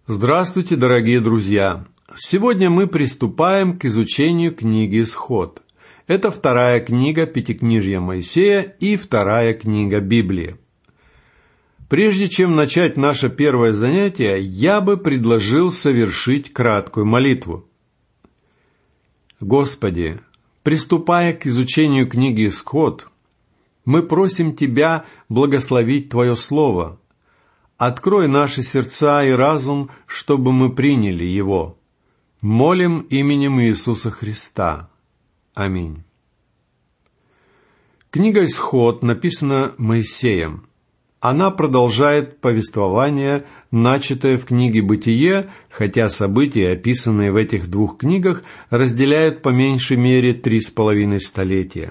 Здравствуйте, дорогие друзья! Сегодня мы приступаем к изучению книги «Исход». Это вторая книга Пятикнижья Моисея и вторая книга Библии. Прежде чем начать наше первое занятие, я бы предложил совершить краткую молитву. Господи, приступая к изучению книги «Исход», мы просим Тебя благословить Твое Слово. Открой наши сердца и разум, чтобы мы приняли его. Молим именем Иисуса Христа. Аминь. Книга «Исход» написана Моисеем. Она продолжает повествование, начатое в книге «Бытие», хотя события, описанные в этих двух книгах, разделяют по меньшей мере 3,5 столетия.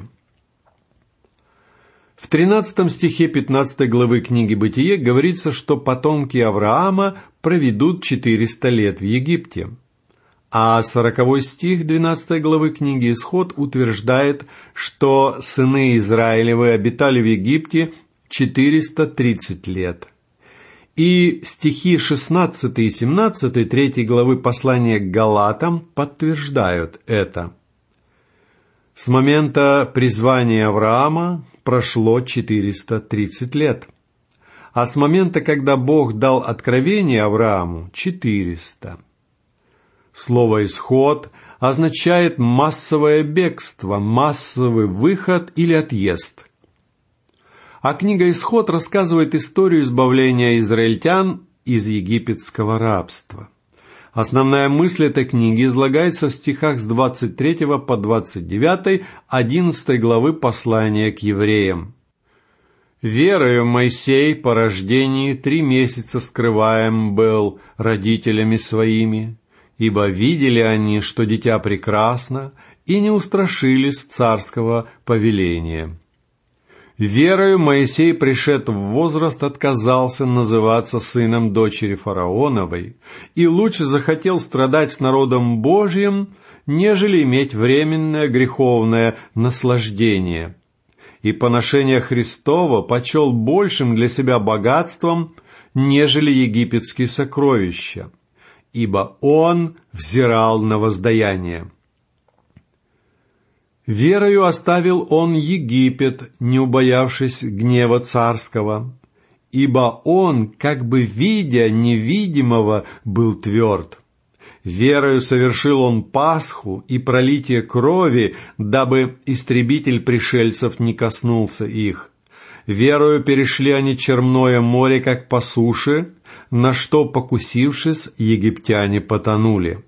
В 13 стихе 15 главы книги «Бытие» говорится, что потомки Авраама проведут 400 лет в Египте. А 40 стих 12 главы книги «Исход» утверждает, что сыны Израилевы обитали в Египте 430 лет. И стихи 16 и 17 3 главы послания к Галатам подтверждают это. С момента призвания Авраама прошло 430 лет, а с момента, когда Бог дал откровение Аврааму, 400. Слово «исход» означает массовое бегство, массовый выход или отъезд. А книга «Исход» рассказывает историю избавления израильтян из египетского рабства. Основная мысль этой книги излагается в стихах с 23 по 29, 11 главы послания к евреям. «Верою Моисей по рождении 3 месяца скрываем был родителями своими, ибо видели они, что дитя прекрасно, и не устрашились царского повеления. Верою Моисей, пришед в возраст, отказался называться сыном дочери фараоновой и лучше захотел страдать с народом Божьим, нежели иметь временное греховное наслаждение. И поношение Христово почел большим для себя богатством, нежели египетские сокровища, ибо он взирал на воздаяние. Верою оставил он Египет, не убоявшись гнева царского, ибо он, как бы видя невидимого, был тверд. Верою совершил он Пасху и пролитие крови, дабы истребитель пришельцев не коснулся их. Верою перешли они Черное море, как по суше, на что, покусившись, египтяне потонули».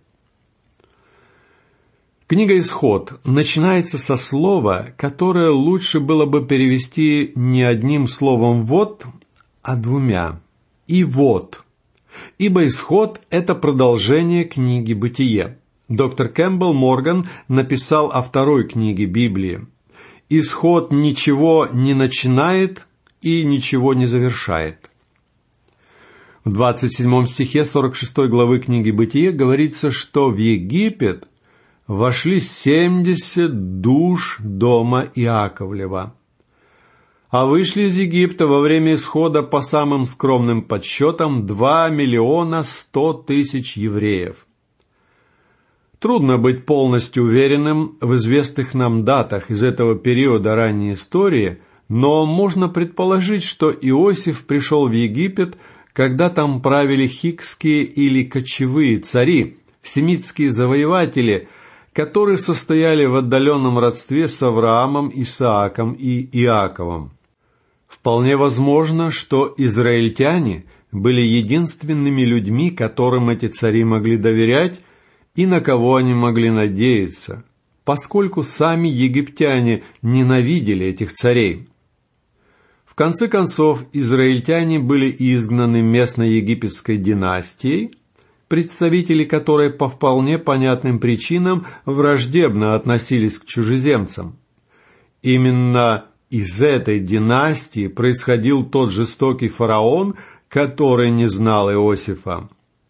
Книга «Исход» начинается со слова, которое лучше было бы перевести не одним словом «вот», а 2. «И вот». Ибо «Исход» — это продолжение книги «Бытие». Доктор Кэмпбелл Морган написал о второй книге Библии. «Исход ничего не начинает и ничего не завершает». В 27 стихе 46 главы книги «Бытие» говорится, что в Египет вошли 70 душ дома Иаковлева, а вышли из Египта во время исхода по самым скромным подсчетам 2 100 000 евреев. Трудно быть полностью уверенным в известных нам датах из этого периода ранней истории, но можно предположить, что Иосиф пришел в Египет, когда там правили хикские или кочевые цари, семитские завоеватели, которые состояли в отдаленном родстве с Авраамом, Исааком и Иаковом. Вполне возможно, что израильтяне были единственными людьми, которым эти цари могли доверять и на кого они могли надеяться, поскольку сами египтяне ненавидели этих царей. В конце концов, израильтяне были изгнаны местной египетской династией, представители которой по вполне понятным причинам враждебно относились к чужеземцам. Именно из этой династии происходил тот жестокий фараон, который не знал Иосифа.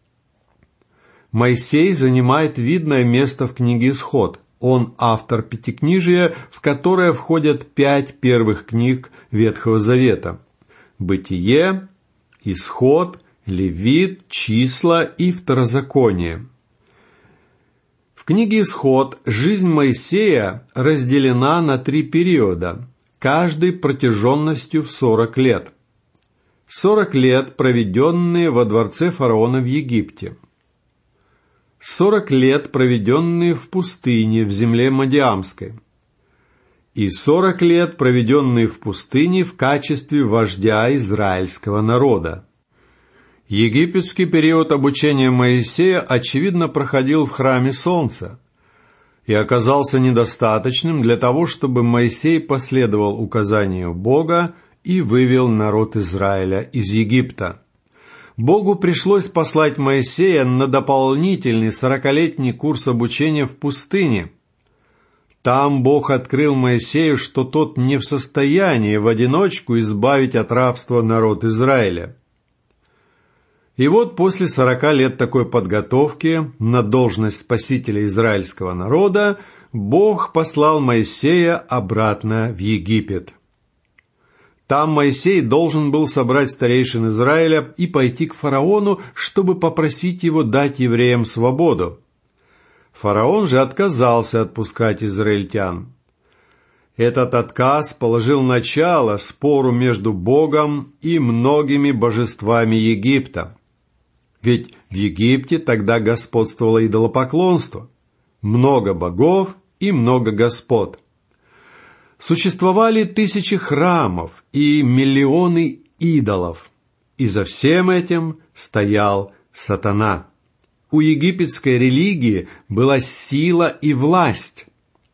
Моисей занимает видное место в книге «Исход». Он автор Пятикнижия, в которое входят 5 первых книг Ветхого Завета: «Бытие», «Исход», Левит, Числа и Второзаконие. В книге «Исход» жизнь Моисея разделена на 3 периода, каждый протяженностью в 40 лет. 40 лет, проведенные во дворце фараона в Египте. 40 лет, проведенные в пустыне, в земле Мадиамской. И 40 лет, проведенные в пустыне в качестве вождя израильского народа. Египетский период обучения Моисея, очевидно, проходил в храме Солнца и оказался недостаточным для того, чтобы Моисей последовал указанию Бога и вывел народ Израиля из Египта. Богу пришлось послать Моисея на дополнительный 40-летний курс обучения в пустыне. Там Бог открыл Моисею, что тот не в состоянии в одиночку избавить от рабства народ Израиля. И вот после 40 лет такой подготовки на должность спасителя израильского народа Бог послал Моисея обратно в Египет. Там Моисей должен был собрать старейшин Израиля и пойти к фараону, чтобы попросить его дать евреям свободу. Фараон же отказался отпускать израильтян. Этот отказ положил начало спору между Богом и многими божествами Египта. Ведь в Египте тогда господствовало идолопоклонство. Много богов и много господ. Существовали тысячи храмов и миллионы идолов. И за всем этим стоял сатана. У египетской религии была сила и власть.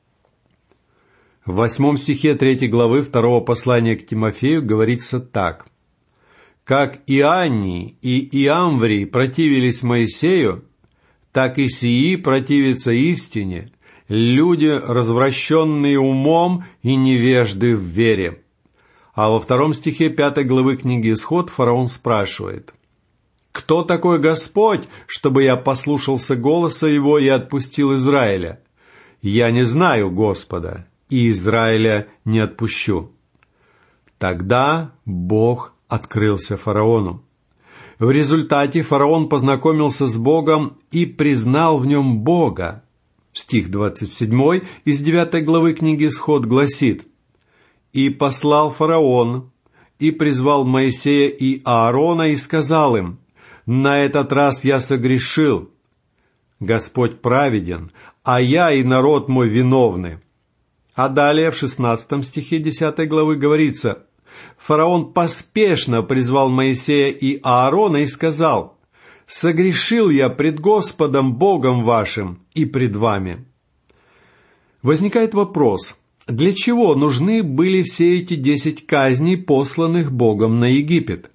В 8 стихе 3 главы 2 послания к Тимофею говорится так. «Как Ианний и Иамврий противились Моисею, так и сии противятся истине, люди, развращенные умом и невежды в вере». А во 2 стихе 5 главы книги «Исход» фараон спрашивает: «Кто такой Господь, чтобы я послушался голоса его и отпустил Израиля? Я не знаю Господа, и Израиля не отпущу». Тогда Бог открылся фараону. В результате фараон познакомился с Богом и признал в нем Бога. Стих 27 из 9 главы книги «Исход» гласит: «И послал фараон, и призвал Моисея и Аарона, и сказал им: на этот раз я согрешил. Господь праведен, а я и народ мой виновны». А далее в 16 стихе 10 главы говорится: «Фараон поспешно призвал Моисея и Аарона и сказал: согрешил я пред Господом Богом вашим и пред вами». Возникает вопрос: для чего нужны были все эти 10 казней, посланных Богом на Египет?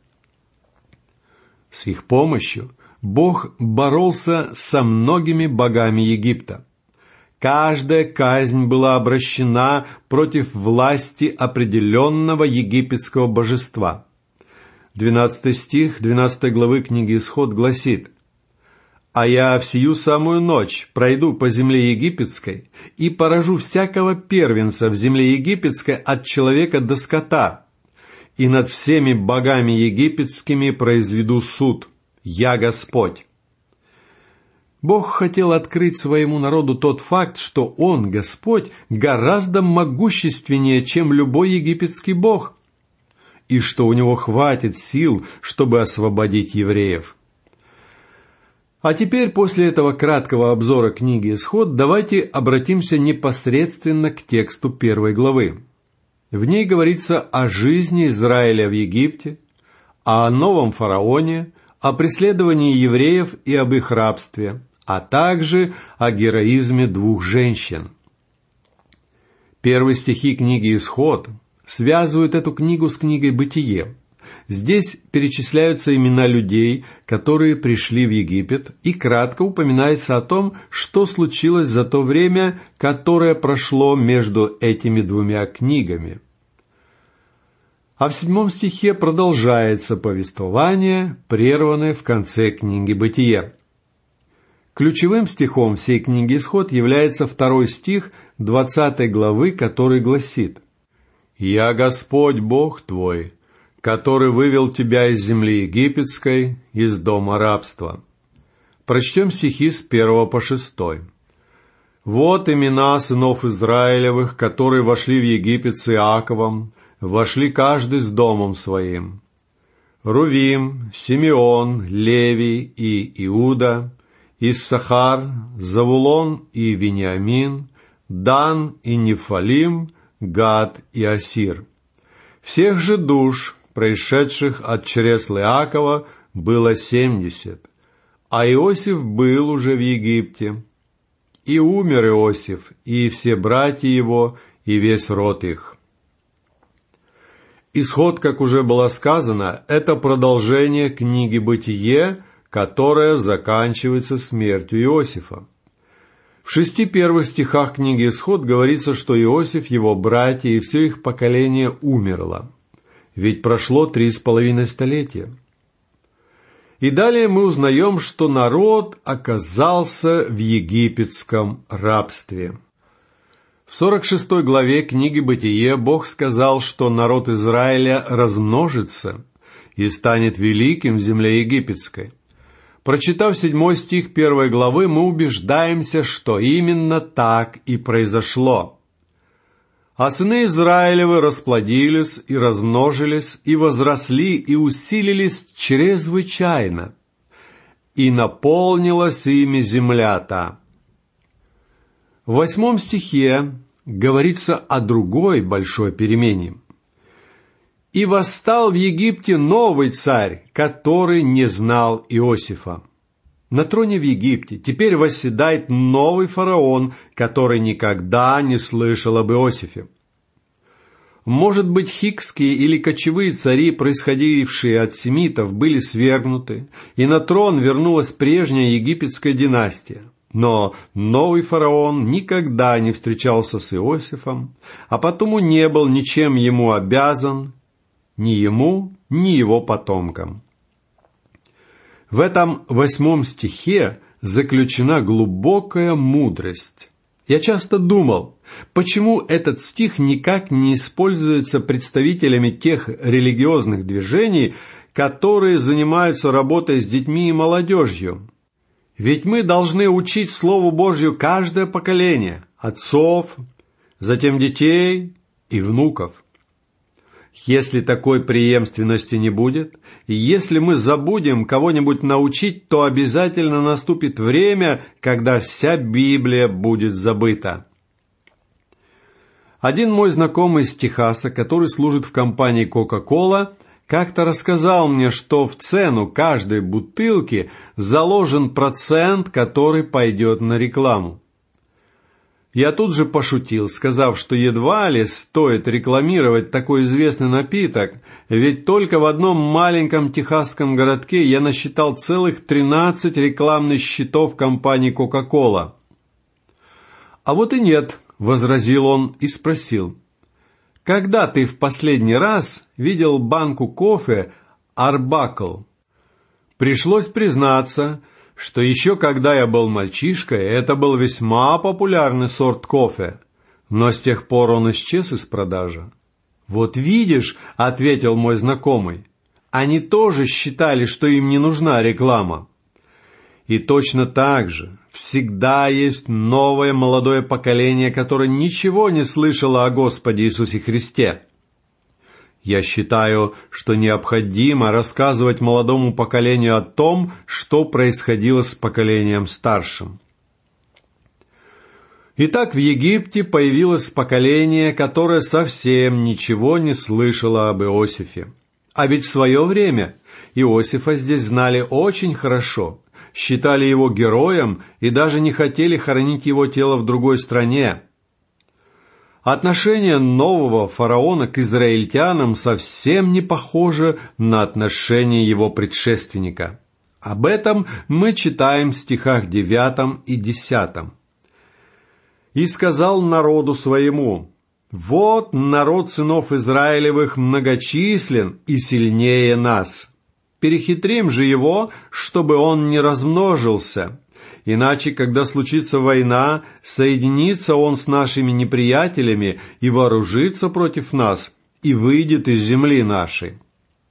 С их помощью Бог боролся со многими богами Египта. Каждая казнь была обращена против власти определенного египетского божества. 12 стих 12 главы книги «Исход» гласит: «А я в сию самую ночь пройду по земле египетской и поражу всякого первенца в земле египетской от человека до скота, и над всеми богами египетскими произведу суд. Я Господь». Бог хотел открыть своему народу тот факт, что Он, Господь, гораздо могущественнее, чем любой египетский бог, и что у Него хватит сил, чтобы освободить евреев. А теперь, после этого краткого обзора книги «Исход», давайте обратимся непосредственно к тексту 1 главы. В ней говорится о жизни Израиля в Египте, о новом фараоне, о преследовании евреев и об их рабстве, а также о героизме 2 женщин. Первые стихи книги «Исход» связывают эту книгу с книгой «Бытие». Здесь перечисляются имена людей, которые пришли в Египет, и кратко упоминается о том, что случилось за то время, которое прошло между этими 2 книгами. А в 7 стихе продолжается повествование, прерванное в конце книги «Бытие». Ключевым стихом всей книги «Исход» является 2 стих 20 главы, который гласит: «Я Господь Бог твой, который вывел тебя из земли египетской, из дома рабства». Прочтем стихи с 1 по 6. «Вот имена сынов Израилевых, которые вошли в Египет с Иаковом, вошли каждый с домом своим. Рувим, Симеон, Левий и Иуда, Иссахар, Завулон и Вениамин, Дан и Нефалим, Гад и Асир. Всех же душ, происшедших от чресл Иакова, было 70, а Иосиф был уже в Египте. И умер Иосиф, и все братья его, и весь род их». Исход, как уже было сказано, это продолжение книги «Бытие», которая заканчивается смертью Иосифа. В 6 первых стихах книги «Исход» говорится, что Иосиф, его братья и все их поколение умерло. Ведь прошло 3,5 столетия. И далее мы узнаем, что народ оказался в египетском рабстве. В 46 главе книги «Бытие» Бог сказал, что народ Израиля размножится и станет великим в земле египетской. Прочитав 7 стих 1 главы, мы убеждаемся, что именно так и произошло. «А сыны Израилевы расплодились и размножились, и возросли, и усилились чрезвычайно, и наполнилась ими земля та». В 8 стихе говорится о другой большой перемене. «И восстал в Египте новый царь, который не знал Иосифа». На троне в Египте теперь восседает новый фараон, который никогда не слышал об Иосифе. Может быть, хикские или кочевые цари, происходившие от семитов, были свергнуты, и на трон вернулась прежняя египетская династия. Но новый фараон никогда не встречался с Иосифом, а потому не был ничем ему обязан, ни ему, ни его потомкам. В этом 8 стихе заключена глубокая мудрость. Я часто думал, почему этот стих никак не используется представителями тех религиозных движений, которые занимаются работой с детьми и молодежью. Ведь мы должны учить Слову Божью каждое поколение, отцов, затем детей и внуков. Если такой преемственности не будет, и если мы забудем кого-нибудь научить, то обязательно наступит время, когда вся Библия будет забыта. Один мой знакомый из Техаса, который служит в компании Coca-Cola, как-то рассказал мне, что в цену каждой бутылки заложен процент, который пойдет на рекламу. Я тут же пошутил, сказав, что едва ли стоит рекламировать такой известный напиток, ведь только в одном маленьком техасском городке я насчитал целых 13 рекламных счетов компании Coca-Cola. «А вот и нет», — возразил он и спросил, «когда ты в последний раз видел банку кофе «Арбакл»?» Пришлось признаться, что еще когда я был мальчишкой, это был весьма популярный сорт кофе, но с тех пор он исчез из продажи. «Вот видишь», — ответил мой знакомый, «они тоже считали, что им не нужна реклама». И точно так же всегда есть новое молодое поколение, которое ничего не слышало о Господе Иисусе Христе. Я считаю, что необходимо рассказывать молодому поколению о том, что происходило с поколением старшим. Итак, в Египте появилось поколение, которое совсем ничего не слышало об Иосифе. А ведь в свое время Иосифа здесь знали очень хорошо, считали его героем и даже не хотели хоронить его тело в другой стране. Отношение нового фараона к израильтянам совсем не похоже на отношение его предшественника. Об этом мы читаем в стихах 9 и 10. «И сказал народу своему: вот народ сынов Израилевых многочислен и сильнее нас. Перехитрим же его, чтобы он не размножился. Иначе, когда случится война, соединится он с нашими неприятелями и вооружится против нас, и выйдет из земли нашей».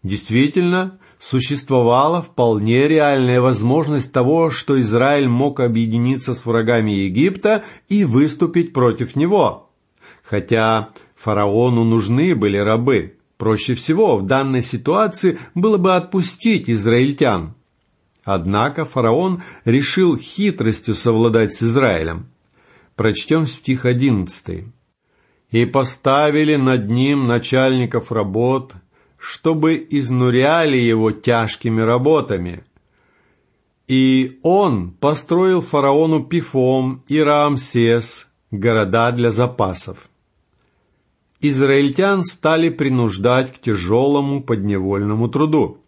Действительно, существовала вполне реальная возможность того, что Израиль мог объединиться с врагами Египта и выступить против него. Хотя фараону нужны были рабы, проще всего в данной ситуации было бы отпустить израильтян. Однако фараон решил хитростью совладать с Израилем. Прочтем стих 11. «И поставили над ним начальников работ, чтобы изнуряли его тяжкими работами. И он построил фараону Пифом и Раамсес, города для запасов». Израильтян стали принуждать к тяжелому подневольному труду.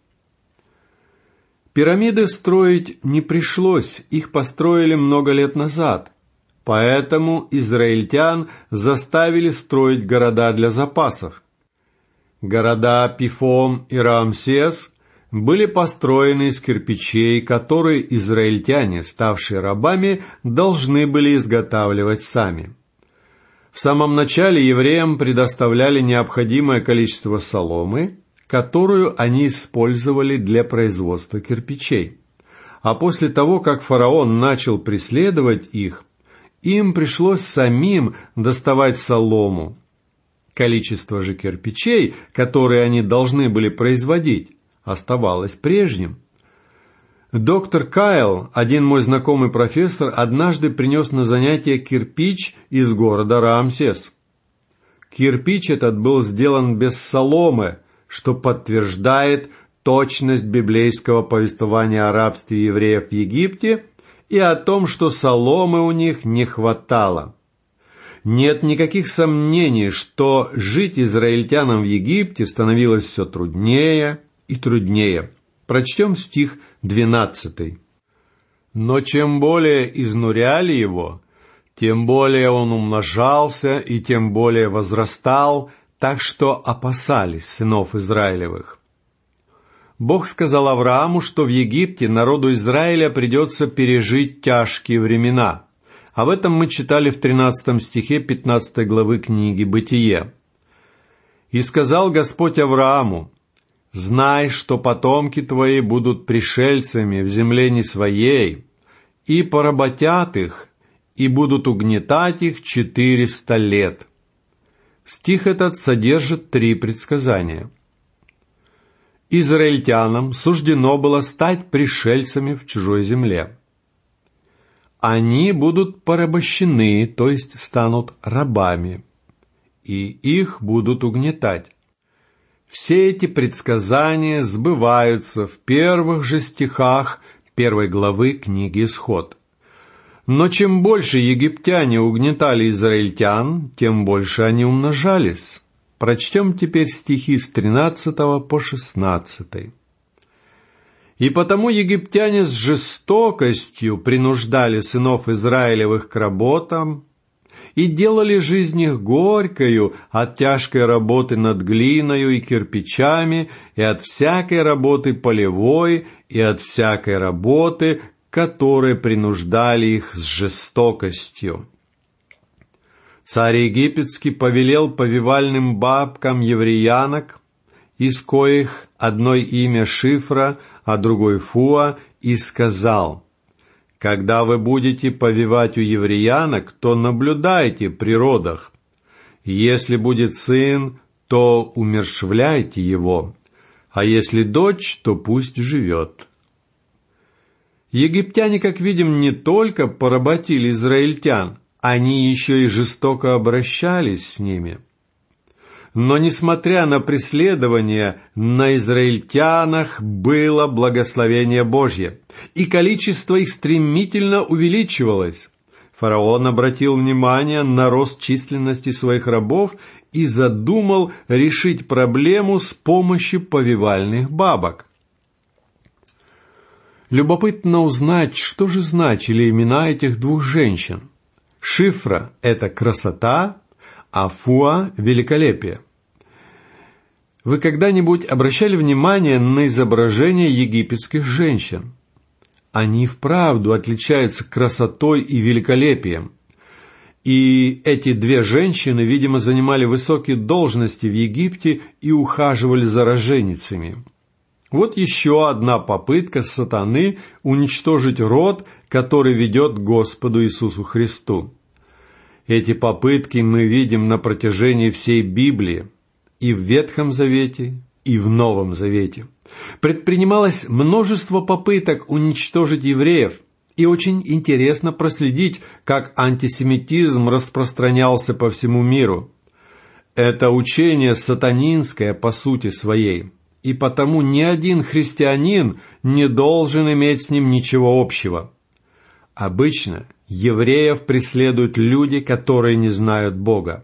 Пирамиды строить не пришлось, их построили много лет назад. Поэтому израильтян заставили строить города для запасов. Города Пифом и Раамсес были построены из кирпичей, которые израильтяне, ставшие рабами, должны были изготавливать сами. В самом начале евреям предоставляли необходимое количество соломы, которую они использовали для производства кирпичей. А после того, как фараон начал преследовать их, им пришлось самим доставать солому. Количество же кирпичей, которые они должны были производить, оставалось прежним. Доктор Кайл, один мой знакомый профессор, однажды принес на занятие кирпич из города Раамсес. Кирпич этот был сделан без соломы, что подтверждает точность библейского повествования о рабстве евреев в Египте и о том, что соломы у них не хватало. Нет никаких сомнений, что жить израильтянам в Египте становилось все труднее и труднее. Прочтем стих 12. «Но чем более изнуряли его, тем более он умножался и тем более возрастал, так что опасались сынов Израилевых». Бог сказал Аврааму, что в Египте народу Израиля придется пережить тяжкие времена. Об этом мы читали в 13 стихе 15 главы книги «Бытие». «И сказал Господь Аврааму: знай, что потомки твои будут пришельцами в земле не своей, и поработят их, и будут угнетать их 400 лет». Стих этот содержит 3 предсказания. Израильтянам суждено было стать пришельцами в чужой земле. Они будут порабощены, то есть станут рабами, и их будут угнетать. Все эти предсказания сбываются в первых же стихах 1 главы книги «Исход». Но чем больше египтяне угнетали израильтян, тем больше они умножались. Прочтем теперь стихи с 13 по 16. «И потому египтяне с жестокостью принуждали сынов Израилевых к работам и делали жизнь их горькою от тяжкой работы над глиною и кирпичами, и от всякой работы полевой, и от всякой работы, которые принуждали их с жестокостью. Царь египетский повелел повивальным бабкам евреянок, из коих одной имя Шифра, а другой Фуа, и сказал: когда вы будете повивать у евреянок, то наблюдайте при родах. Если будет сын, то умерщвляйте его, а если дочь, то пусть живет. Египтяне, как видим, не только поработили израильтян, они еще и жестоко обращались с ними. Но, несмотря на преследование, на израильтянах было благословение Божье, и количество их стремительно увеличивалось. Фараон обратил внимание на рост численности своих рабов и задумал решить проблему с помощью повивальных бабок. Любопытно узнать, что же значили имена этих двух женщин. Шифра – это красота, а Фуа – великолепие. Вы когда-нибудь обращали внимание на изображения египетских женщин? Они вправду отличаются красотой и великолепием. И эти две женщины, видимо, занимали высокие должности в Египте и ухаживали за роженицами. Вот еще одна попытка сатаны уничтожить род, который ведет к Господу Иисусу Христу. Эти попытки мы видим на протяжении всей Библии, и в Ветхом Завете, и в Новом Завете. Предпринималось множество попыток уничтожить евреев, и очень интересно проследить, как антисемитизм распространялся по всему миру. Это учение сатанинское по сути своей, и потому ни один христианин не должен иметь с ним ничего общего. Обычно евреев преследуют люди, которые не знают Бога.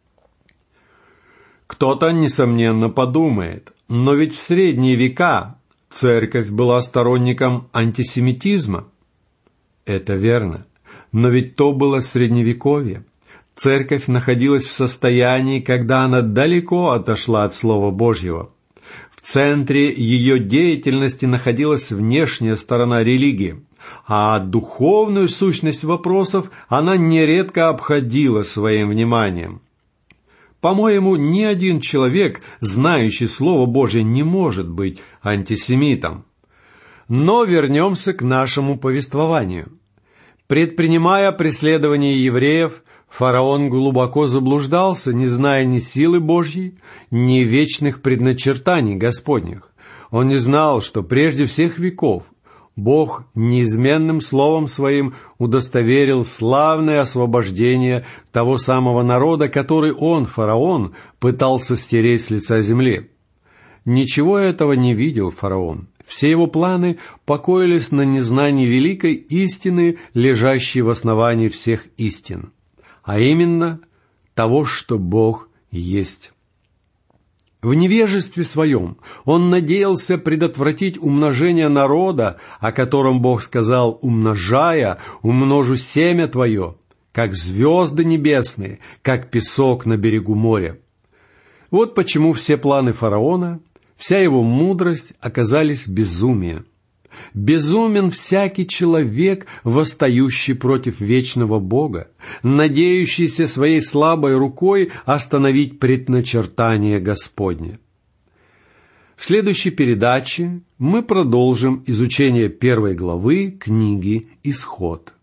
Кто-то, несомненно, подумает, но ведь в средние века церковь была сторонником антисемитизма. Это верно, но ведь то было средневековье. Церковь находилась в состоянии, когда она далеко отошла от Слова Божьего. В центре ее деятельности находилась внешняя сторона религии, а духовную сущность вопросов она нередко обходила своим вниманием. По-моему, ни один человек, знающий Слово Божье, не может быть антисемитом. Но вернемся к нашему повествованию. Предпринимая преследование евреев, фараон глубоко заблуждался, не зная ни силы Божьей, ни вечных предначертаний Господних. Он не знал, что прежде всех веков Бог неизменным словом Своим удостоверил славное освобождение того самого народа, который он, фараон, пытался стереть с лица земли. Ничего этого не видел фараон. Все его планы покоились на незнании великой истины, лежащей в основании всех истин, а именно того, что Бог есть. В невежестве своем он надеялся предотвратить умножение народа, о котором Бог сказал: «Умножая, умножу семя твое, как звезды небесные, как песок на берегу моря». Вот почему все планы фараона, вся его мудрость оказались безумием. Безумен всякий человек, восстающий против вечного Бога, надеющийся своей слабой рукой остановить предначертание Господне. В следующей передаче мы продолжим изучение 1 главы книги «Исход».